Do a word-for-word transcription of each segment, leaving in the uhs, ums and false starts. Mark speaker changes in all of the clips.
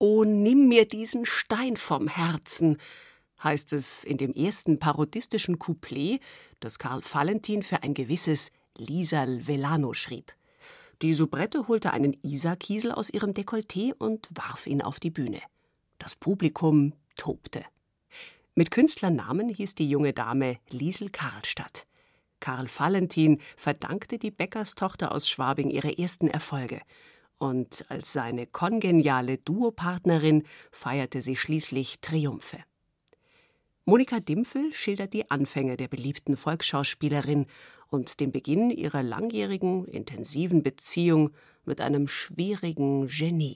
Speaker 1: »O, nimm mir diesen Stein vom Herzen«, heißt es in dem ersten parodistischen Couplet, das Karl Valentin für ein gewisses Liesl Velano schrieb. Die Soubrette holte einen Isarkiesel aus ihrem Dekolleté und warf ihn auf die Bühne. Das Publikum tobte. Mit Künstlernamen hieß die junge Dame Liesl Karlstadt. Karl Valentin verdankte die Bäckerstochter aus Schwabing ihre ersten Erfolge. Und als seine kongeniale Duopartnerin feierte sie schließlich Triumphe. Monika Dimpfel schildert die Anfänge der beliebten Volksschauspielerin und den Beginn ihrer langjährigen, intensiven Beziehung mit einem schwierigen Genie.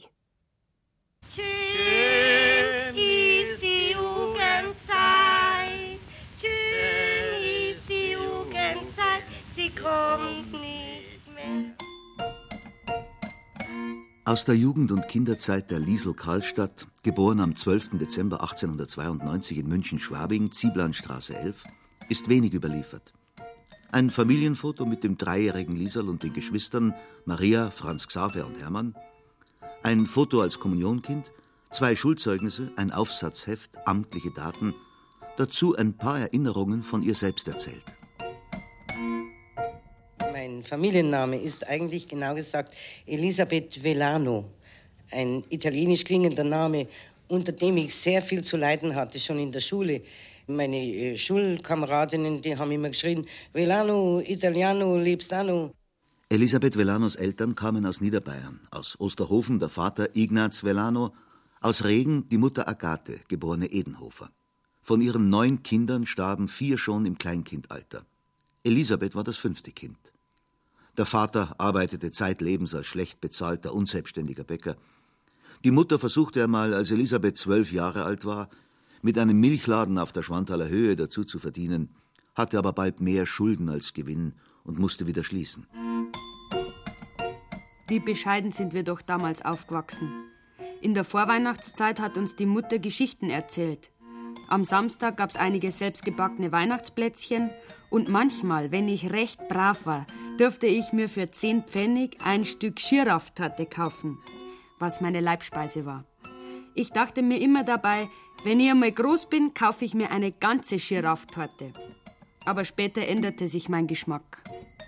Speaker 2: Schön ist die Jugendzeit, schön ist die Jugendzeit, sie kommt nicht mehr.
Speaker 3: Aus der Jugend- und Kinderzeit der Liesl Karlstadt, geboren am zwölften Dezember achtzehnhundertzweiundneunzig in München-Schwabing, Zieblandstraße elf, ist wenig überliefert. Ein Familienfoto mit dem dreijährigen Liesl und den Geschwistern Maria, Franz Xaver und Hermann, ein Foto als Kommunionkind, zwei Schulzeugnisse, ein Aufsatzheft, amtliche Daten, dazu ein paar Erinnerungen von ihr selbst erzählt.
Speaker 4: Mein Familienname ist eigentlich genau gesagt Elisabeth Velano, ein italienisch klingender Name, unter dem ich sehr viel zu leiden hatte, schon in der Schule. Meine äh, Schulkameradinnen, die haben immer geschrien, Velano, Italiano, lebstano.
Speaker 3: Elisabeth Velanos Eltern kamen aus Niederbayern, aus Osterhofen der Vater Ignaz Velano, aus Regen die Mutter Agathe, geborene Edenhofer. Von ihren neun Kindern starben vier schon im Kleinkindalter. Elisabeth war das fünfte Kind. Der Vater arbeitete zeitlebens als schlecht bezahlter, unselbstständiger Bäcker. Die Mutter versuchte einmal, als Elisabeth zwölf Jahre alt war, mit einem Milchladen auf der Schwanthaler Höhe dazu zu verdienen, hatte aber bald mehr Schulden als Gewinn und musste wieder schließen.
Speaker 5: Wie bescheiden sind wir doch damals aufgewachsen. In der Vorweihnachtszeit hat uns die Mutter Geschichten erzählt. Am Samstag gab's einige selbstgebackene Weihnachtsplätzchen und manchmal, wenn ich recht brav war, durfte ich mir für zehn Pfennig ein Stück Schirrafftorte kaufen, was meine Leibspeise war. Ich dachte mir immer dabei, wenn ich einmal groß bin, kaufe ich mir eine ganze Schirrafftorte. Aber später änderte sich mein Geschmack.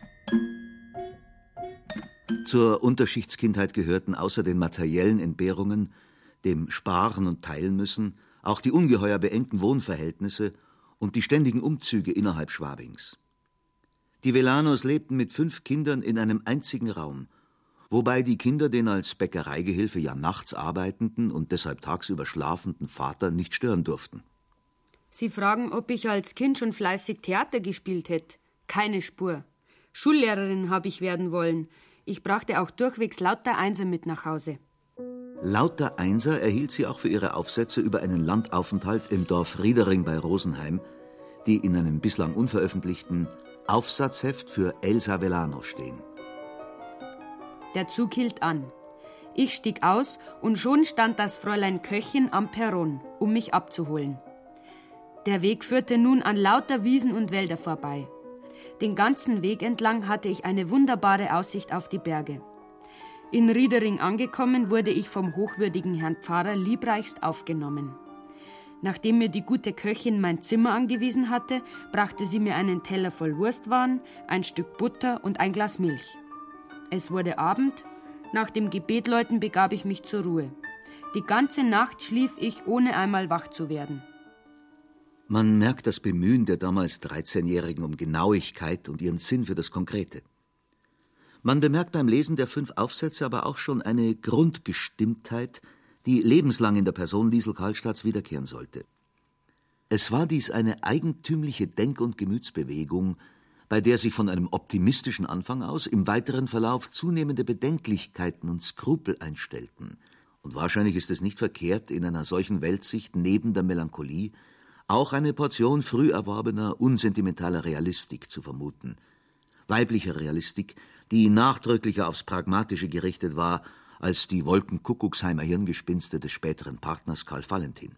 Speaker 3: Zur Unterschichtskindheit gehörten außer den materiellen Entbehrungen, dem Sparen und Teilen müssen, auch die ungeheuer beengten Wohnverhältnisse und die ständigen Umzüge innerhalb Schwabings. Die Velanos lebten mit fünf Kindern in einem einzigen Raum, wobei die Kinder den als Bäckereigehilfe ja nachts arbeitenden und deshalb tagsüber schlafenden Vater nicht stören durften.
Speaker 5: Sie fragen, ob ich als Kind schon fleißig Theater gespielt hätte. Keine Spur. Schullehrerin habe ich werden wollen. Ich brachte auch durchwegs lauter Einser mit nach Hause.
Speaker 3: Lauter Einser erhielt sie auch für ihre Aufsätze über einen Landaufenthalt im Dorf Riedering bei Rosenheim, die in einem bislang unveröffentlichten Aufsatzheft für Elsa Velano stehen.
Speaker 5: Der Zug hielt an. Ich stieg aus und schon stand das Fräulein Köchin am Perron, um mich abzuholen. Der Weg führte nun an lauter Wiesen und Wälder vorbei. Den ganzen Weg entlang hatte ich eine wunderbare Aussicht auf die Berge. In Riedering angekommen, wurde ich vom hochwürdigen Herrn Pfarrer liebreichst aufgenommen. Nachdem mir die gute Köchin mein Zimmer angewiesen hatte, brachte sie mir einen Teller voll Wurstwaren, ein Stück Butter und ein Glas Milch. Es wurde Abend. Nach dem Gebetläuten begab ich mich zur Ruhe. Die ganze Nacht schlief ich, ohne einmal wach zu werden.
Speaker 3: Man merkt das Bemühen der damals dreizehnjährigen um Genauigkeit und ihren Sinn für das Konkrete. Man bemerkt beim Lesen der fünf Aufsätze aber auch schon eine Grundgestimmtheit, die lebenslang in der Person Liesl Karlstadts wiederkehren sollte. Es war dies eine eigentümliche Denk- und Gemütsbewegung, bei der sich von einem optimistischen Anfang aus im weiteren Verlauf zunehmende Bedenklichkeiten und Skrupel einstellten. Und wahrscheinlich ist es nicht verkehrt, in einer solchen Weltsicht neben der Melancholie auch eine Portion früh erworbener, unsentimentaler Realistik zu vermuten. Weiblicher Realistik, die nachdrücklicher aufs Pragmatische gerichtet war als die Wolkenkuckucksheimer Hirngespinste des späteren Partners Karl Valentin.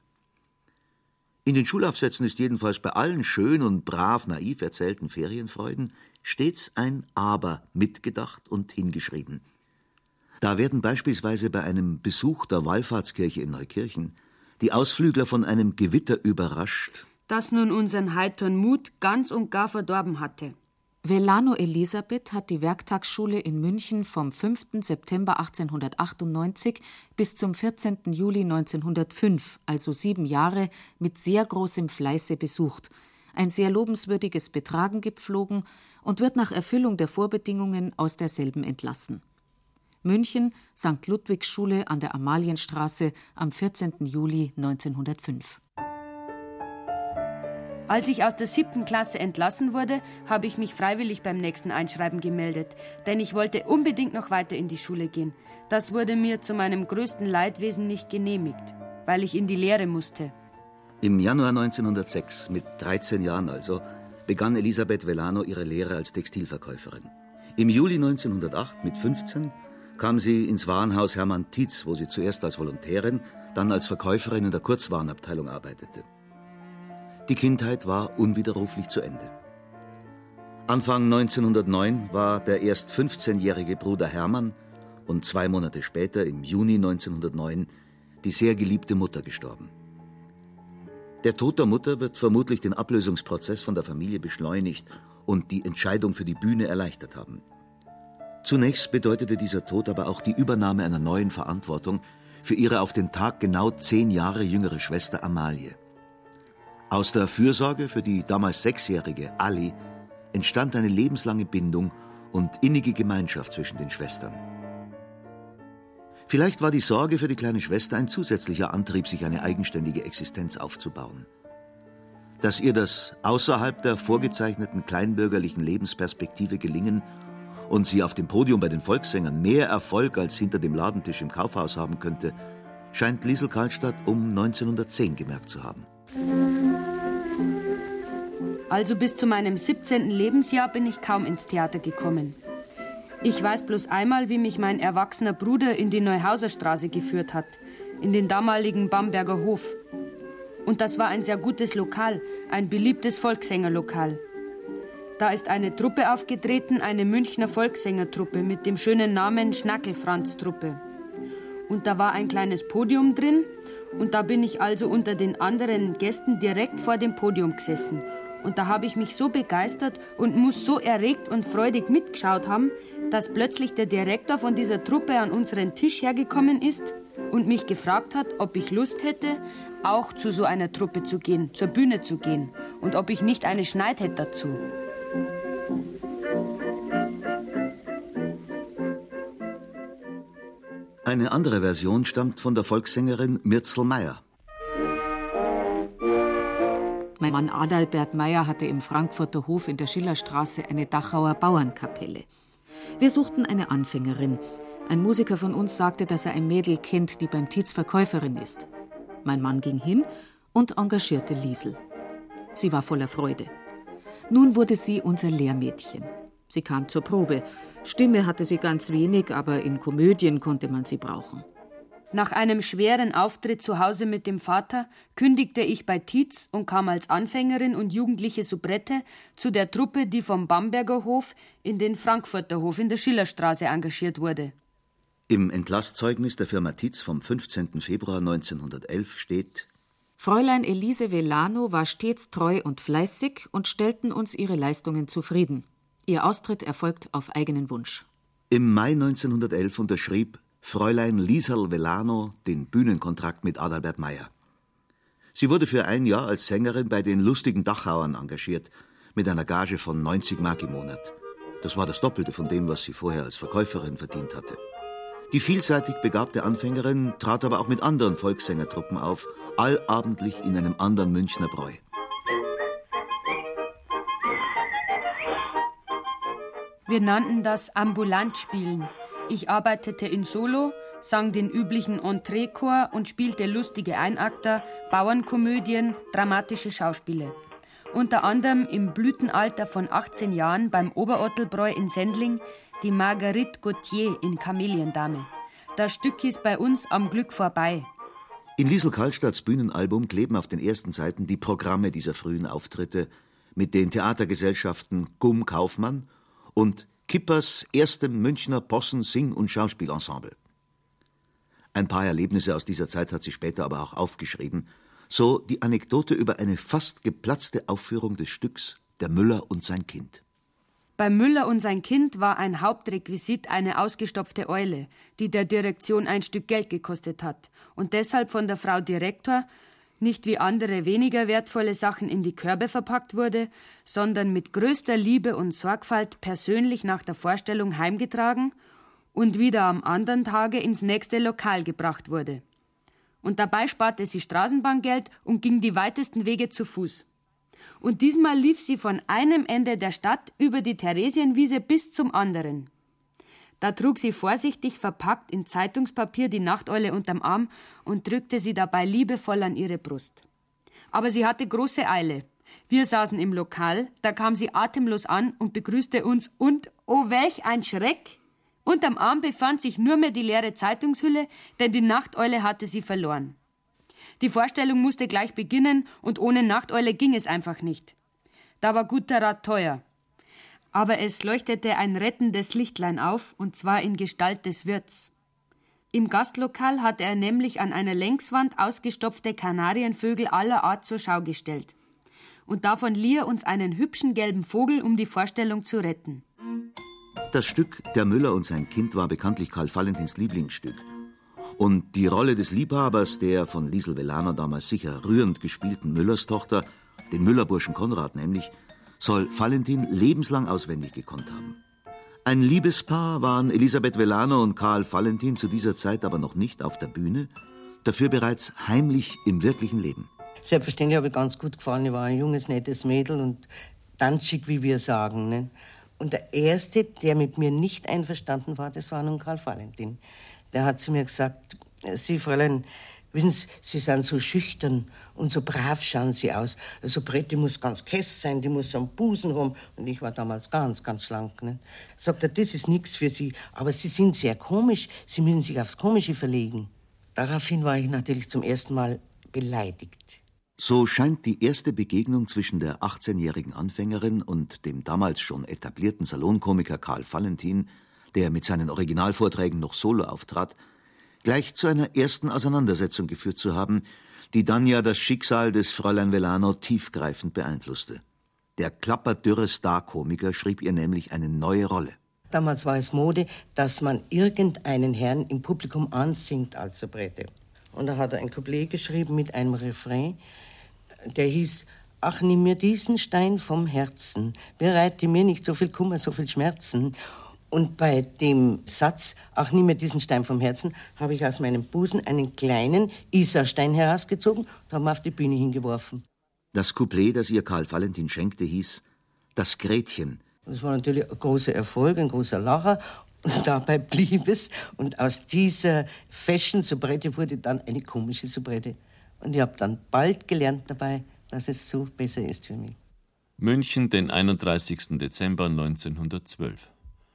Speaker 3: In den Schulaufsätzen ist jedenfalls bei allen schön und brav naiv erzählten Ferienfreuden stets ein Aber mitgedacht und hingeschrieben. Da werden beispielsweise bei einem Besuch der Wallfahrtskirche in Neukirchen die Ausflügler von einem Gewitter überrascht,
Speaker 5: das nun unseren heiteren Mut ganz und gar verdorben hatte.
Speaker 6: Velano Elisabeth hat die Werktagsschule in München vom fünften September achtzehnhundertachtundneunzig bis zum vierzehnten Juli neunzehnhundertfünf, also sieben Jahre, mit sehr großem Fleiße besucht, ein sehr lobenswürdiges Betragen gepflogen und wird nach Erfüllung der Vorbedingungen aus derselben entlassen. München, Sankt Ludwigs Schule an der Amalienstraße am vierzehnten Juli neunzehnhundertfünf.
Speaker 5: Als ich aus der siebten Klasse entlassen wurde, habe ich mich freiwillig beim nächsten Einschreiben gemeldet, denn ich wollte unbedingt noch weiter in die Schule gehen. Das wurde mir zu meinem größten Leidwesen nicht genehmigt, weil ich in die Lehre musste.
Speaker 3: Im Januar neunzehnhundertsechs, mit dreizehn Jahren also, begann Elisabeth Velano ihre Lehre als Textilverkäuferin. Im Juli neunzehnhundertacht, mit fünfzehn, kam sie ins Warenhaus Hermann Tietz, wo sie zuerst als Volontärin, dann als Verkäuferin in der Kurzwarenabteilung arbeitete. Die Kindheit war unwiderruflich zu Ende. Anfang neunzehnhundertneun war der erst fünfzehnjährige Bruder Hermann und zwei Monate später, im Juni neunzehnhundertneun, die sehr geliebte Mutter gestorben. Der Tod der Mutter wird vermutlich den Ablösungsprozess von der Familie beschleunigt und die Entscheidung für die Bühne erleichtert haben. Zunächst bedeutete dieser Tod aber auch die Übernahme einer neuen Verantwortung für ihre auf den Tag genau zehn Jahre jüngere Schwester Amalie. Aus der Fürsorge für die damals sechsjährige Ali entstand eine lebenslange Bindung und innige Gemeinschaft zwischen den Schwestern. Vielleicht war die Sorge für die kleine Schwester ein zusätzlicher Antrieb, sich eine eigenständige Existenz aufzubauen. Dass ihr das außerhalb der vorgezeichneten kleinbürgerlichen Lebensperspektive gelingen und sie auf dem Podium bei den Volkssängern mehr Erfolg als hinter dem Ladentisch im Kaufhaus haben könnte, scheint Liesl Karlstadt um neunzehnhundertzehn gemerkt zu haben.
Speaker 5: Also bis zu meinem siebzehnten Lebensjahr bin ich kaum ins Theater gekommen. Ich weiß bloß einmal, wie mich mein erwachsener Bruder in die Neuhauserstraße geführt hat, in den damaligen Bamberger Hof. Und das war ein sehr gutes Lokal, ein beliebtes Volkssängerlokal. Da ist eine Truppe aufgetreten, eine Münchner Volkssängertruppe mit dem schönen Namen Schnackel-Franz-Truppe. Und da war ein kleines Podium drin und da bin ich also unter den anderen Gästen direkt vor dem Podium gesessen. Und da habe ich mich so begeistert und muss so erregt und freudig mitgeschaut haben, dass plötzlich der Direktor von dieser Truppe an unseren Tisch hergekommen ist und mich gefragt hat, ob ich Lust hätte, auch zu so einer Truppe zu gehen, zur Bühne zu gehen und ob ich nicht eine Schneid hätte dazu.
Speaker 3: Eine andere Version stammt von der Volkssängerin Mirzel Meyer.
Speaker 6: Mein Mann Adalbert Meyer hatte im Frankfurter Hof in der Schillerstraße eine Dachauer Bauernkapelle. Wir suchten eine Anfängerin. Ein Musiker von uns sagte, dass er ein Mädel kennt, die beim Tietz Verkäuferin ist. Mein Mann ging hin und engagierte Liesl. Sie war voller Freude. Nun wurde sie unser Lehrmädchen. Sie kam zur Probe. Stimme hatte sie ganz wenig, aber in Komödien konnte man sie brauchen.
Speaker 5: Nach einem schweren Auftritt zu Hause mit dem Vater kündigte ich bei Tietz und kam als Anfängerin und jugendliche Soubrette zu der Truppe, die vom Bamberger Hof in den Frankfurter Hof in der Schillerstraße engagiert wurde.
Speaker 3: Im Entlasszeugnis der Firma Tietz vom fünfzehnten Februar neunzehnhundertelf steht:
Speaker 6: Fräulein Elise Velano war stets treu und fleißig und stellten uns ihre Leistungen zufrieden. Ihr Austritt erfolgt auf eigenen Wunsch.
Speaker 3: Im Mai neunzehnhundertelf unterschrieb Fräulein Liesl Velano den Bühnenkontrakt mit Adalbert Meyer. Sie wurde für ein Jahr als Sängerin bei den Lustigen Dachauern engagiert, mit einer Gage von neunzig Mark im Monat. Das war das Doppelte von dem, was sie vorher als Verkäuferin verdient hatte. Die vielseitig begabte Anfängerin trat aber auch mit anderen Volkssängertruppen auf, allabendlich in einem anderen Münchner Bräu.
Speaker 5: Wir nannten das Ambulantspielen. Ich arbeitete in Solo, sang den üblichen Entreechor und spielte lustige Einakter, Bauernkomödien, dramatische Schauspiele. Unter anderem im Blütenalter von achtzehn Jahren beim Oberottelbräu in Sendling die Marguerite Gauthier in Kameliendame. Das Stück hieß bei uns Am Glück vorbei.
Speaker 3: In Liesl Karlstadts Bühnenalbum kleben auf den ersten Seiten die Programme dieser frühen Auftritte mit den Theatergesellschaften Gumm Kaufmann und Kippers erstem Münchner Possen-, Sing- und Schauspielensemble. Ein paar Erlebnisse aus dieser Zeit hat sie später aber auch aufgeschrieben, so die Anekdote über eine fast geplatzte Aufführung des Stücks »Der Müller und sein Kind«.
Speaker 5: Bei Müller und sein Kind war ein Hauptrequisit eine ausgestopfte Eule, die der Direktion ein Stück Geld gekostet hat und deshalb von der Frau Direktor nicht wie andere weniger wertvolle Sachen in die Körbe verpackt wurde, sondern mit größter Liebe und Sorgfalt persönlich nach der Vorstellung heimgetragen und wieder am anderen Tage ins nächste Lokal gebracht wurde. Und dabei sparte sie Straßenbahngeld und ging die weitesten Wege zu Fuß. Und diesmal lief sie von einem Ende der Stadt über die Theresienwiese bis zum anderen. Da trug sie vorsichtig verpackt in Zeitungspapier die Nachteule unterm Arm und drückte sie dabei liebevoll an ihre Brust. Aber sie hatte große Eile. Wir saßen im Lokal, da kam sie atemlos an und begrüßte uns und, oh welch ein Schreck! Unterm Arm befand sich nur mehr die leere Zeitungshülle, denn die Nachteule hatte sie verloren. Die Vorstellung musste gleich beginnen und ohne Nachteule ging es einfach nicht. Da war guter Rat teuer. Aber es leuchtete ein rettendes Lichtlein auf, und zwar in Gestalt des Wirts. Im Gastlokal hatte er nämlich an einer Längswand ausgestopfte Kanarienvögel aller Art zur Schau gestellt. Und davon lieh er uns einen hübschen gelben Vogel, um die Vorstellung zu retten.
Speaker 3: Das Stück »Der Müller und sein Kind« war bekanntlich Karl Valentins Lieblingsstück. Und die Rolle des Liebhabers, der von Liesl Velaner damals sicher rührend gespielten Müllerstochter, den Müllerburschen Konrad nämlich, soll Valentin lebenslang auswendig gekonnt haben. Ein Liebespaar waren Elisabeth Velaner und Karl Valentin zu dieser Zeit aber noch nicht auf der Bühne, dafür bereits heimlich im wirklichen Leben.
Speaker 4: Selbstverständlich habe ich ganz gut gefallen. Ich war ein junges, nettes Mädel und tanzig, wie wir sagen. Ne? Und der Erste, der mit mir nicht einverstanden war, das war nun Karl Valentin. Der hat zu mir gesagt, Sie, Fräulein, wissen Sie, Sie sind so schüchtern und so brav schauen Sie aus. So Bretti muss ganz kess sein, die muss am Busen rum. Und ich war damals ganz, ganz schlank. Ne? Sagt er, das ist nichts für Sie, aber Sie sind sehr komisch, Sie müssen sich aufs Komische verlegen. Daraufhin war ich natürlich zum ersten Mal beleidigt.
Speaker 3: So scheint die erste Begegnung zwischen der achtzehnjährigen Anfängerin und dem damals schon etablierten Salonkomiker Karl Valentin, der mit seinen Originalvorträgen noch solo auftrat, gleich zu einer ersten Auseinandersetzung geführt zu haben, die dann ja das Schicksal des Fräulein Velaner tiefgreifend beeinflusste. Der klapperdürre Star-Komiker schrieb ihr nämlich eine neue Rolle.
Speaker 4: Damals war es Mode, dass man irgendeinen Herrn im Publikum ansingt als Soubrette. Und da hat er ein Couplet geschrieben mit einem Refrain, der hieß: Ach, nimm mir diesen Stein vom Herzen, bereite mir nicht so viel Kummer, so viel Schmerzen. Und bei dem Satz, ach, nimm mir diesen Stein vom Herzen, habe ich aus meinem Busen einen kleinen Isarstein herausgezogen und habe ihn auf die Bühne hingeworfen.
Speaker 3: Das Couplet, das ihr Karl Valentin schenkte, hieß »Das Gretchen«.
Speaker 4: Das war natürlich ein großer Erfolg, ein großer Lacher. Und dabei blieb es. Und aus dieser Fashion-Soubrette wurde dann eine komische Soubrette. Und ich habe dann bald gelernt dabei, dass es so besser ist für mich.
Speaker 7: München, den einunddreißigsten Dezember neunzehnhundertzwölf.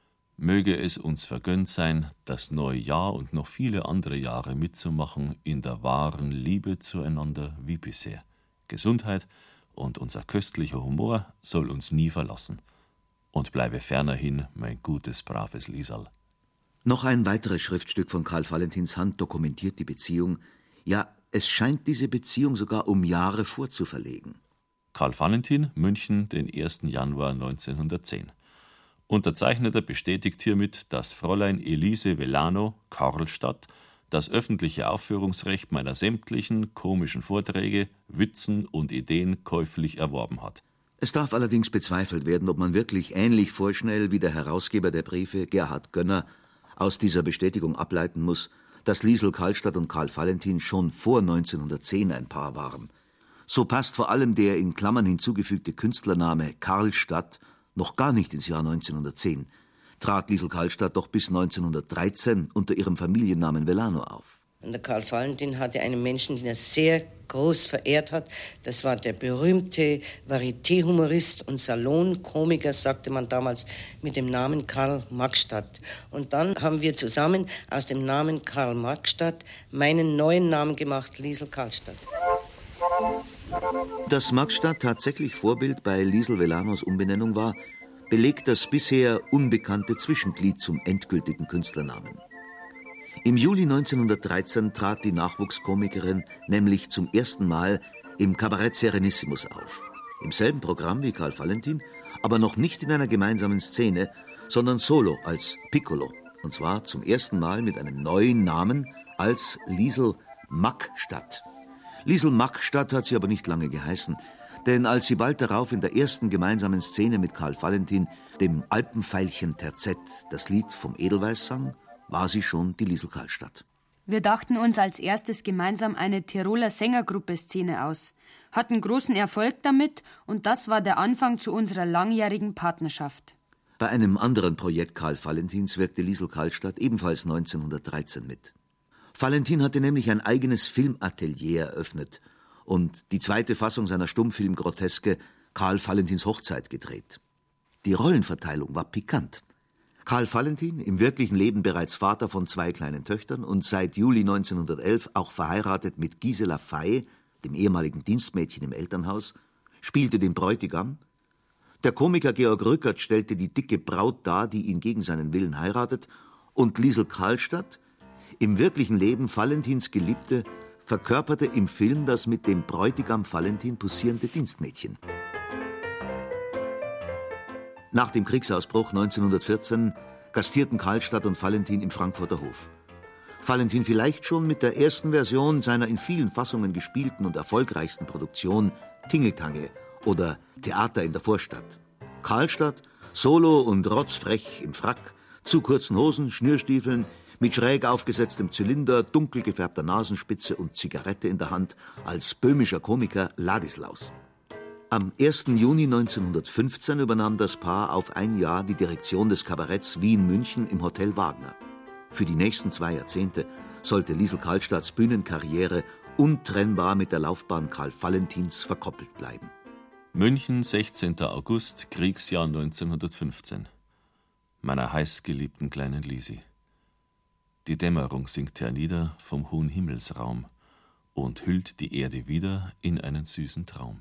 Speaker 7: Möge es uns vergönnt sein, das neue Jahr und noch viele andere Jahre mitzumachen in der wahren Liebe zueinander wie bisher. Gesundheit und unser köstlicher Humor soll uns nie verlassen. Und bleibe fernerhin mein gutes, braves Liesl.
Speaker 3: Noch ein weiteres Schriftstück von Karl Valentins Hand dokumentiert die Beziehung. Ja, es scheint diese Beziehung sogar um Jahre vorzuverlegen.
Speaker 7: Karl Valentin, München, den ersten Januar neunzehnhundertzehn. Unterzeichneter bestätigt hiermit, dass Fräulein Elise Velano, Karlstadt, das öffentliche Aufführungsrecht meiner sämtlichen komischen Vorträge, Witzen und Ideen käuflich erworben hat.
Speaker 3: Es darf allerdings bezweifelt werden, ob man wirklich ähnlich vorschnell wie der Herausgeber der Briefe, Gerhard Gönner, aus dieser Bestätigung ableiten muss, dass Liesl Karlstadt und Karl Valentin schon vor neunzehnhundertzehn ein Paar waren. So passt vor allem der in Klammern hinzugefügte Künstlername Karlstadt noch gar nicht ins Jahr neunzehnhundertzehn, trat Liesl Karlstadt doch bis neunzehnhundertdreizehn unter ihrem Familiennamen Velano auf.
Speaker 4: Und der Karl Valentin hatte einen Menschen, den er sehr groß verehrt hat. Das war der berühmte Varieté-Humorist und Salonkomiker, sagte man damals, mit dem Namen Karl Marxstadt. Und dann haben wir zusammen aus dem Namen Karl Marxstadt meinen neuen Namen gemacht, Liesl Karlstadt.
Speaker 3: Dass Marxstadt tatsächlich Vorbild bei Liesl Velanos Umbenennung war, belegt das bisher unbekannte Zwischenglied zum endgültigen Künstlernamen. Im Juli neunzehnhundertdreizehn trat die Nachwuchskomikerin nämlich zum ersten Mal im Kabarett Serenissimus auf. Im selben Programm wie Karl Valentin, aber noch nicht in einer gemeinsamen Szene, sondern solo als Piccolo. Und zwar zum ersten Mal mit einem neuen Namen als Liesl Mackstadt. Liesl Mackstadt hat sie aber nicht lange geheißen, denn als sie bald darauf in der ersten gemeinsamen Szene mit Karl Valentin, dem Alpenveilchen Terzett, das Lied vom Edelweiß sang, war sie schon die Liesl Karlstadt.
Speaker 5: Wir dachten uns als erstes gemeinsam eine Tiroler Sängergruppe-Szene aus, hatten großen Erfolg damit und das war der Anfang zu unserer langjährigen Partnerschaft.
Speaker 3: Bei einem anderen Projekt Karl Valentins wirkte Liesl Karlstadt ebenfalls neunzehnhundertdreizehn mit. Valentin hatte nämlich ein eigenes Filmatelier eröffnet und die zweite Fassung seiner Stummfilm-Groteske Karl Valentins Hochzeit gedreht. Die Rollenverteilung war pikant. Karl Valentin, im wirklichen Leben bereits Vater von zwei kleinen Töchtern und seit Juli neunzehnhundertelf auch verheiratet mit Gisela Fey, dem ehemaligen Dienstmädchen im Elternhaus, spielte den Bräutigam. Der Komiker Georg Rückert stellte die dicke Braut dar, die ihn gegen seinen Willen heiratet, und Liesl Karlstadt, im wirklichen Leben Valentins Geliebte, verkörperte im Film das mit dem Bräutigam Valentin posierende Dienstmädchen. Nach dem Kriegsausbruch neunzehnhundertvierzehn gastierten Karlstadt und Valentin im Frankfurter Hof. Valentin vielleicht schon mit der ersten Version seiner in vielen Fassungen gespielten und erfolgreichsten Produktion Tingeltangel oder Theater in der Vorstadt. Karlstadt, solo und rotzfrech im Frack, zu kurzen Hosen, Schnürstiefeln, mit schräg aufgesetztem Zylinder, dunkel gefärbter Nasenspitze und Zigarette in der Hand als böhmischer Komiker Ladislaus. Am ersten Juni neunzehnhundertfünfzehn übernahm das Paar auf ein Jahr die Direktion des Kabaretts Wien-München im Hotel Wagner. Für die nächsten zwei Jahrzehnte sollte Liesl Karlstadts Bühnenkarriere untrennbar mit der Laufbahn Karl Valentins verkoppelt bleiben.
Speaker 7: München, sechzehnter August, Kriegsjahr neunzehnhundertfünfzehn. Meiner heißgeliebten kleinen Lisi. Die Dämmerung sinkt hernieder vom hohen Himmelsraum und hüllt die Erde wieder in einen süßen Traum.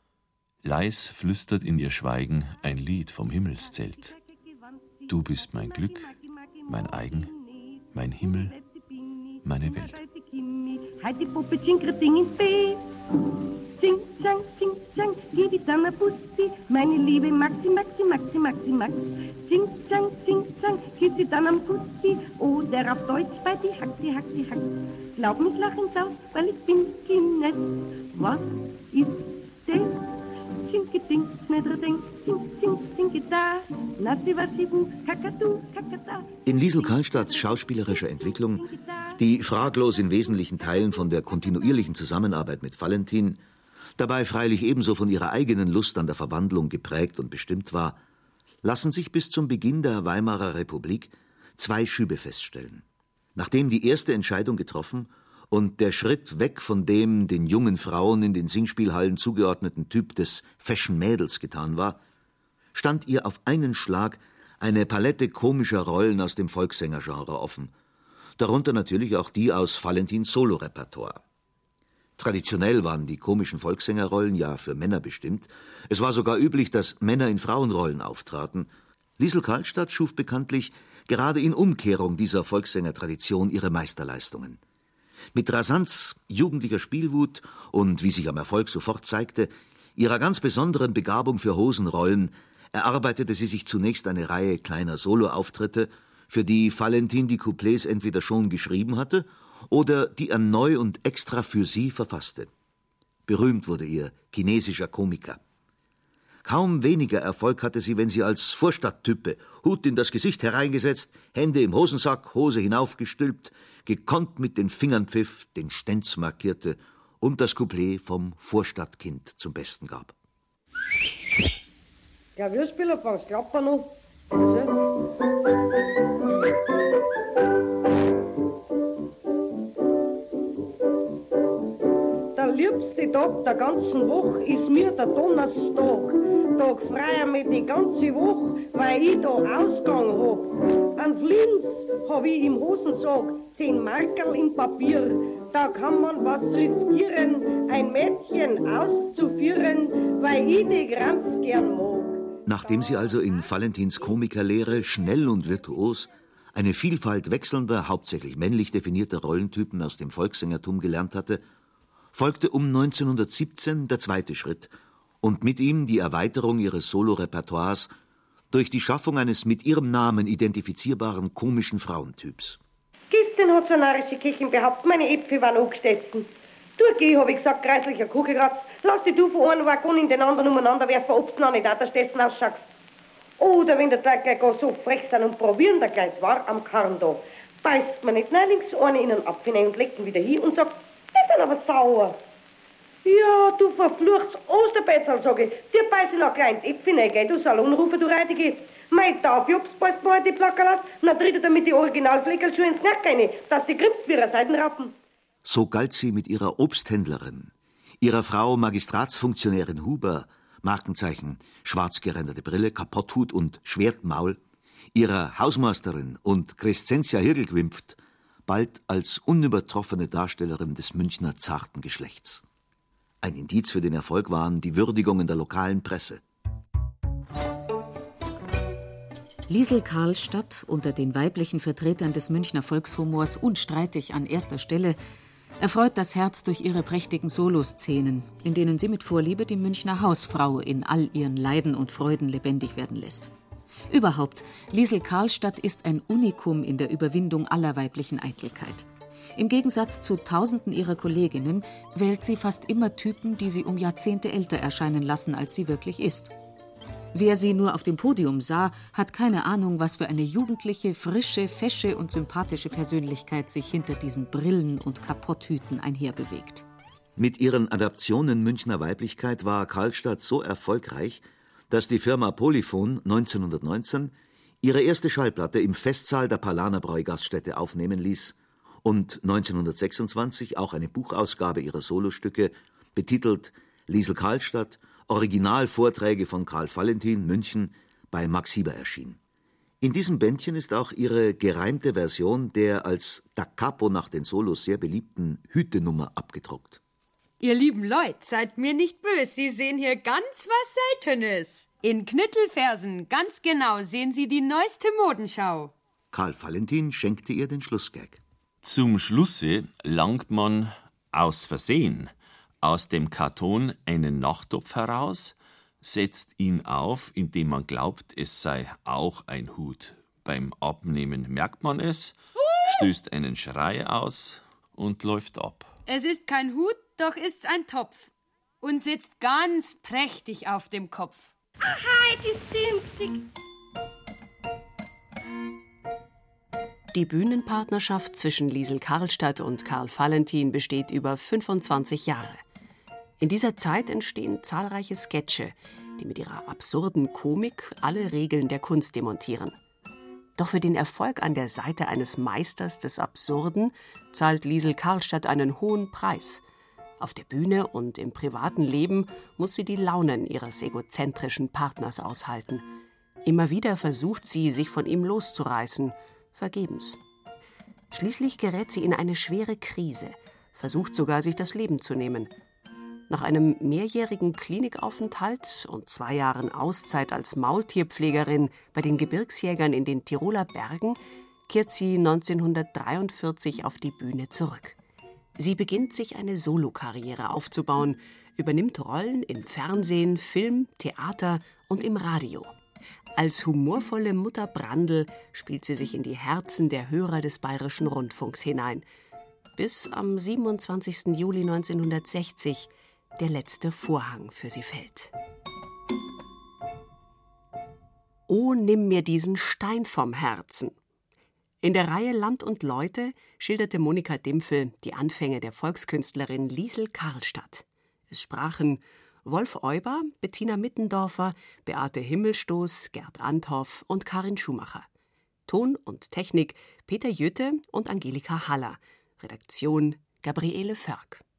Speaker 7: Leis flüstert in ihr Schweigen ein Lied vom Himmelszelt. Du bist mein Glück, mein Eigen, mein Himmel, meine Welt.
Speaker 2: Halt die Puppe Zinkreding ins Bett. Zing, zang, zing, zang, geh die Tanner Pusti, meine liebe Maxi, Maxi, Maxi, Maxi, Max. Zing, zang, zing, zang, geh sie dann am Pusti, oder auf Deutsch bei die Hack, die Hack, die Hack. Glaub mich lachen auf, weil ich bin Kinett. Was ist das? Zinke, zink, schnedre, denk, zink, zink, zinke, da. Nassi, wassi, bu, kakadu, kakada.
Speaker 3: In Liesl Karlstadts schauspielerischer Entwicklung, die fraglos in wesentlichen Teilen von der kontinuierlichen Zusammenarbeit mit Valentin, dabei freilich ebenso von ihrer eigenen Lust an der Verwandlung geprägt und bestimmt war, lassen sich bis zum Beginn der Weimarer Republik zwei Schübe feststellen. Nachdem die erste Entscheidung getroffen und der Schritt weg von dem den jungen Frauen in den Singspielhallen zugeordneten Typ des Fashion-Mädels getan war, stand ihr auf einen Schlag eine Palette komischer Rollen aus dem Volkssänger-Genre offen, darunter natürlich auch die aus Valentins Solorepertoire. Traditionell waren die komischen Volkssängerrollen ja für Männer bestimmt. Es war sogar üblich, dass Männer in Frauenrollen auftraten. Liesl Karlstadt schuf bekanntlich gerade in Umkehrung dieser Volkssängertradition ihre Meisterleistungen. Mit Rasanz, jugendlicher Spielwut und, wie sich am Erfolg sofort zeigte, ihrer ganz besonderen Begabung für Hosenrollen erarbeitete sie sich zunächst eine Reihe kleiner Soloauftritte, für die Valentin die Couplets entweder schon geschrieben hatte oder die er neu und extra für sie verfasste. Berühmt wurde ihr chinesischer Komiker. Kaum weniger Erfolg hatte sie, wenn sie als Vorstadttype, Hut in das Gesicht hereingesetzt, Hände im Hosensack, Hose hinaufgestülpt, gekonnt mit den Fingern pfiff, den Stenz markierte und das Couplet vom Vorstadtkind zum Besten gab.
Speaker 8: Klavierspieler, fangst Klapper noch. Der liebste Tag der ganzen Woche ist mir der Donnerstag. Tag freier mich die ganze Woche, weil ich da Ausgang hab. An Flins hab ich im Hosensack zehn Markerl im Papier. Da kann man was riskieren, ein Mädchen auszuführen, weil ich die Krampf gern mag.
Speaker 3: Nachdem sie also in Valentins Komikerlehre schnell und virtuos eine Vielfalt wechselnder, hauptsächlich männlich definierter Rollentypen aus dem Volkssängertum gelernt hatte, folgte um neunzehnhundertsiebzehn der zweite Schritt und mit ihm die Erweiterung ihres Solorepertoires durch die Schaffung eines mit ihrem Namen identifizierbaren komischen Frauentyps.
Speaker 8: Gestern hat so eine narische Köchin behauptet, meine Äpfel waren angestoßen. Du, geh, hab ich gesagt, kreislicher Kugelkratz, lass dich du von einem Waggon in den anderen umeinander werfen, ob du noch nicht auch der Stessen ausschaust. Oder wenn der Teig gleich so frech sind und probieren der gleich war am Karren da, beißt man nicht neuerdings eine in einen Apfel hinein und legt ihn wieder hin und sagt, die sind aber sauer. Ja, du verfluchst Osterbeißerl, sag ich, dir beiß ich noch gleich in die Äpfel hinein, geh, du Salonrufer, du Reitige. Mei, da jobst bald mal die Plackerl, dann tritt er damit die Originalfleckerschuhe ins Knack rein, dass die grimst wie ihre Seitenrappen.
Speaker 3: So galt sie mit ihrer Obsthändlerin, ihrer Frau Magistratsfunktionärin Huber, Markenzeichen schwarz geränderte Brille, Kapotthut und Schwertmaul, ihrer Hausmeisterin und Crescentia Hirgelquimpft, bald als unübertroffene Darstellerin des Münchner zarten Geschlechts. Ein Indiz für den Erfolg waren die Würdigungen der lokalen Presse.
Speaker 6: Liesl Karlstadt, unter den weiblichen Vertretern des Münchner Volkshumors unstreitig an erster Stelle, erfreut das Herz durch ihre prächtigen Soloszenen, in denen sie mit Vorliebe die Münchner Hausfrau in all ihren Leiden und Freuden lebendig werden lässt. Überhaupt, Liesl Karlstadt ist ein Unikum in der Überwindung aller weiblichen Eitelkeit. Im Gegensatz zu Tausenden ihrer Kolleginnen wählt sie fast immer Typen, die sie um Jahrzehnte älter erscheinen lassen, als sie wirklich ist. Wer sie nur auf dem Podium sah, hat keine Ahnung, was für eine jugendliche, frische, fesche und sympathische Persönlichkeit sich hinter diesen Brillen und Kapotthüten einherbewegt.
Speaker 3: Mit ihren Adaptionen Münchner Weiblichkeit war Karlstadt so erfolgreich, dass die Firma Polyphon neunzehnhundertneunzehn ihre erste Schallplatte im Festsaal der Palaner Bräugaststätte aufnehmen ließ und neunzehnhundertsechsundzwanzig auch eine Buchausgabe ihrer Solostücke, betitelt Liesl Karlstadt, Originalvorträge von Karl Valentin, München, bei Max Hieber erschien. In diesem Bändchen ist auch ihre gereimte Version der als Da Capo nach den Solos sehr beliebten Hütenummer abgedruckt.
Speaker 5: Ihr lieben Leute, seid mir nicht böse, Sie sehen hier ganz was Seltenes. In Knittelfersen, ganz genau, sehen Sie die neueste Modenschau.
Speaker 3: Karl Valentin schenkte ihr den Schlussgag.
Speaker 7: Zum Schlusse langt man aus Versehen aus dem Karton einen Nachttopf heraus, setzt ihn auf, indem man glaubt, es sei auch ein Hut. Beim Abnehmen merkt man es, stößt einen Schrei aus und läuft ab.
Speaker 5: Es ist kein Hut, doch ist's ein Topf und sitzt ganz prächtig auf dem Kopf.
Speaker 2: Aha, es ist zünftig.
Speaker 1: Die Bühnenpartnerschaft zwischen Liesl Karlstadt und Karl Valentin besteht über fünfundzwanzig Jahre. In dieser Zeit entstehen zahlreiche Sketche, die mit ihrer absurden Komik alle Regeln der Kunst demontieren. Doch für den Erfolg an der Seite eines Meisters des Absurden zahlt Liesl Karlstadt einen hohen Preis. Auf der Bühne und im privaten Leben muss sie die Launen ihres egozentrischen Partners aushalten. Immer wieder versucht sie, sich von ihm loszureißen, vergebens. Schließlich gerät sie in eine schwere Krise, versucht sogar, sich das Leben zu nehmen. Nach einem mehrjährigen Klinikaufenthalt und zwei Jahren Auszeit als Maultierpflegerin bei den Gebirgsjägern in den Tiroler Bergen kehrt sie neunzehnhundertdreiundvierzig auf die Bühne zurück. Sie beginnt, sich eine Solokarriere aufzubauen, übernimmt Rollen in Fernsehen, Film, Theater und im Radio. Als humorvolle Mutter Brandl spielt sie sich in die Herzen der Hörer des Bayerischen Rundfunks hinein. Bis am siebenundzwanzigsten Juli neunzehnhundertsechzig der letzte Vorhang für sie fällt. »O, nimm mir diesen Stein vom Herzen«. In der Reihe Land und Leute schilderte Monika Dimpfel die Anfänge der Volkskünstlerin Liesl Karlstadt. Es sprachen Wolf Euber, Bettina Mittendorfer, Beate Himmelstoß, Gerd Anthoff und Karin Schumacher. Ton und Technik Peter Jütte und Angelika Haller. Redaktion Gabriele Förk.